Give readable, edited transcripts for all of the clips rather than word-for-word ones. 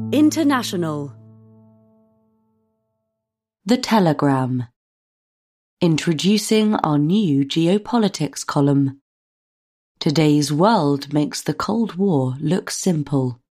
International. The Telegram. Introducing our new geopolitics column. Today's world makes the Cold War look simple.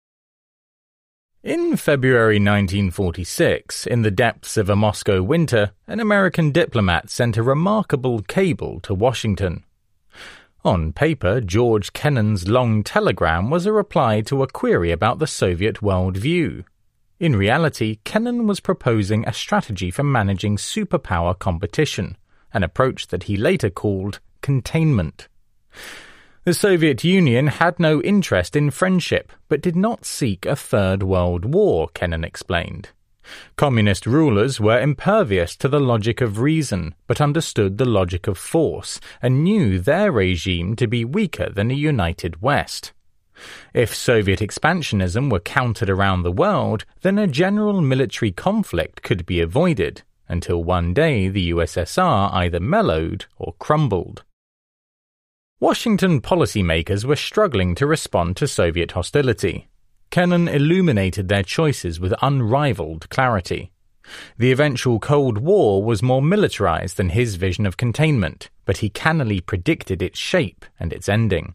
In February 1946, in the depths of a Moscow winter, an American diplomat sent a remarkable cable to Washington. On paper, George Kennan's long telegram was a reply to a query about the Soviet world view. In reality, Kennan was proposing a strategy for managing superpower competition, an approach that he later called containment. The Soviet Union had no interest in friendship, but did not seek a third world war, Kennan explained. Communist rulers were impervious to the logic of reason, but understood the logic of force, and knew their regime to be weaker than a united West. If Soviet expansionism were countered around the world, then a general military conflict could be avoided, until one day the USSR either mellowed or crumbled. Washington policymakers were struggling to respond to Soviet hostility. Kennan illuminated their choices with unrivaled clarity. The eventual Cold War was more militarized than his vision of containment, but he cannily predicted its shape and its ending.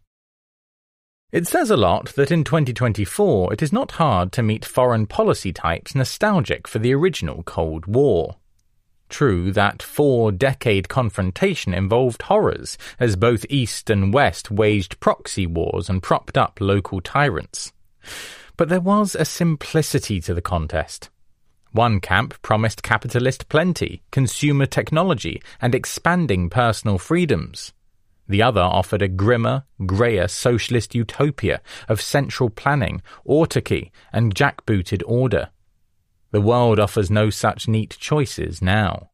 It says a lot that in 2024 it is not hard to meet foreign policy types nostalgic for the original Cold War. True, that 4-decade confrontation involved horrors, as both East and West waged proxy wars and propped up local tyrants. But there was a simplicity to the contest. One camp promised capitalist plenty, consumer technology, and expanding personal freedoms. The other offered a grimmer, greyer socialist utopia of central planning, autarky, and jackbooted order. The world offers no such neat choices now.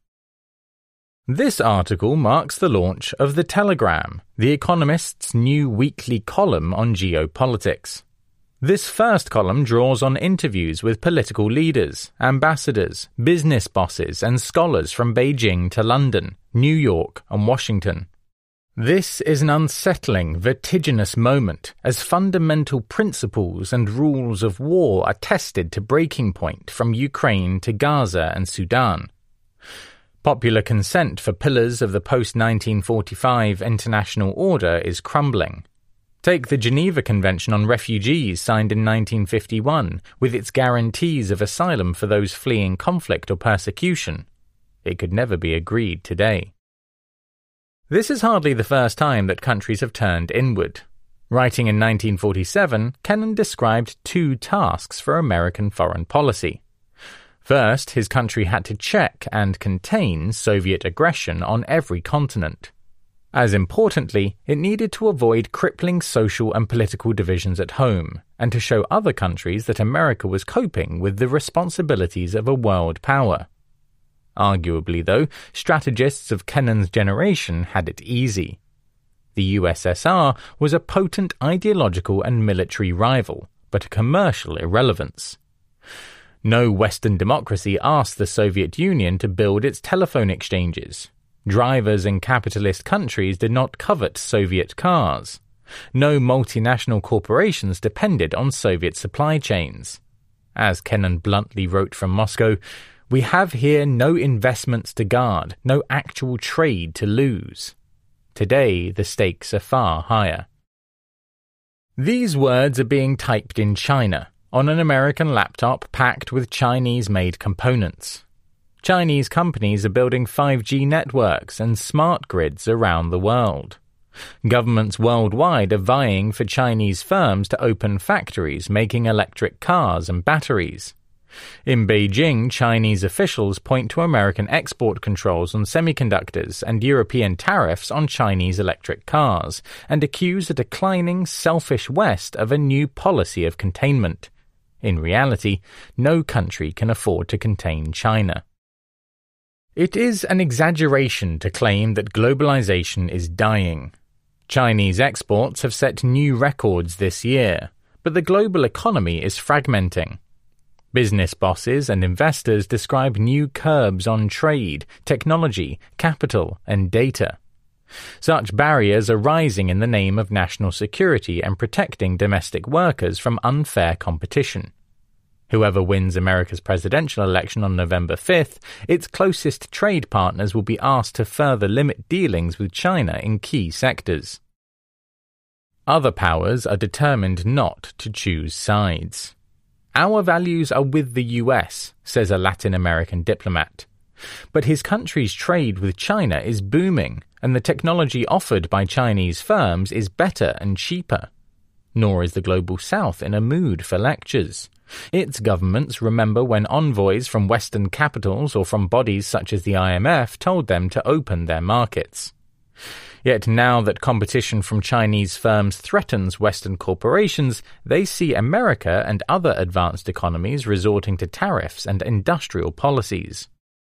This article marks the launch of The Telegram, The Economist's new weekly column on geopolitics. This first column draws on interviews with political leaders, ambassadors, business bosses, and scholars from Beijing to London, New York, and Washington. This is an unsettling, vertiginous moment as fundamental principles and rules of war are tested to breaking point from Ukraine to Gaza and Sudan. Popular consent for pillars of the post-1945 international order is crumbling. Take the Geneva Convention on Refugees signed in 1951, with its guarantees of asylum for those fleeing conflict or persecution. It could never be agreed today. This is hardly the first time that countries have turned inward. Writing in 1947, Kennan described 2 tasks for American foreign policy. First, his country had to check and contain Soviet aggression on every continent. As importantly, it needed to avoid crippling social and political divisions at home, and to show other countries that America was coping with the responsibilities of a world power. Arguably, though, strategists of Kennan's generation had it easy. The USSR was a potent ideological and military rival, but a commercial irrelevance. No Western democracy asked the Soviet Union to build its telephone exchanges. Drivers in capitalist countries did not covet Soviet cars. No multinational corporations depended on Soviet supply chains. As Kennan bluntly wrote from Moscow, "We have here no investments to guard, no actual trade to lose." Today, the stakes are far higher. These words are being typed in China, on an American laptop packed with Chinese-made components. Chinese companies are building 5G networks and smart grids around the world. Governments worldwide are vying for Chinese firms to open factories making electric cars and batteries. In Beijing, Chinese officials point to American export controls on semiconductors and European tariffs on Chinese electric cars, and accuse a declining, selfish West of a new policy of containment. In reality, no country can afford to contain China. It is an exaggeration to claim that globalization is dying. Chinese exports have set new records this year, but the global economy is fragmenting. Business bosses and investors describe new curbs on trade, technology, capital, and data. Such barriers are rising in the name of national security and protecting domestic workers from unfair competition. Whoever wins America's presidential election on November 5th, its closest trade partners will be asked to further limit dealings with China in key sectors. Other powers are determined not to choose sides. Our values are with the US, says a Latin American diplomat. But his country's trade with China is booming, and the technology offered by Chinese firms is better and cheaper. Nor is the Global South in a mood for lectures. Its governments remember when envoys from Western capitals or from bodies such as the IMF told them to open their markets. Yet now that competition from Chinese firms threatens Western corporations, they see America and other advanced economies resorting to tariffs and industrial policies.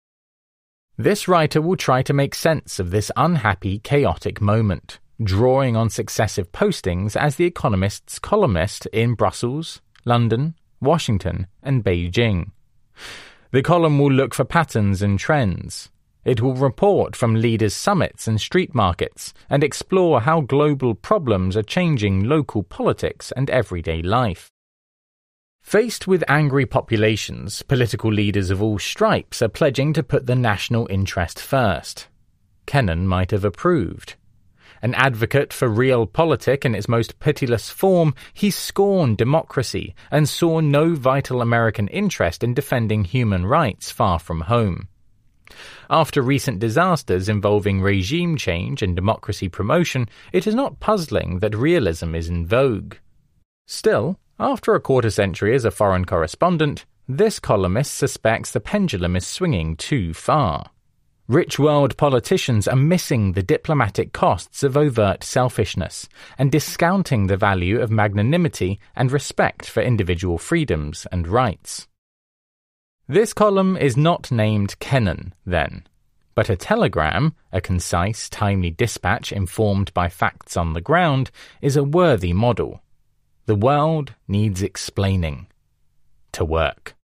This writer will try to make sense of this unhappy, chaotic moment, drawing on successive postings as The Economist's columnist in Brussels, London, Washington, and Beijing. The column will look for patterns and trends. It will report from leaders' summits and street markets and explore how global problems are changing local politics and everyday life. Faced with angry populations, political leaders of all stripes are pledging to put the national interest first. Kennan might have approved. An advocate for realpolitik in its most pitiless form, he scorned democracy and saw no vital American interest in defending human rights far from home. After recent disasters involving regime change and democracy promotion, it is not puzzling that realism is in vogue. Still, after a quarter-century as a foreign correspondent, this columnist suspects the pendulum is swinging too far. Rich world politicians are missing the diplomatic costs of overt selfishness and discounting the value of magnanimity and respect for individual freedoms and rights. This column is not named Kennan, then, but a telegram, a concise, timely dispatch informed by facts on the ground, is a worthy model. The world needs explaining. To work.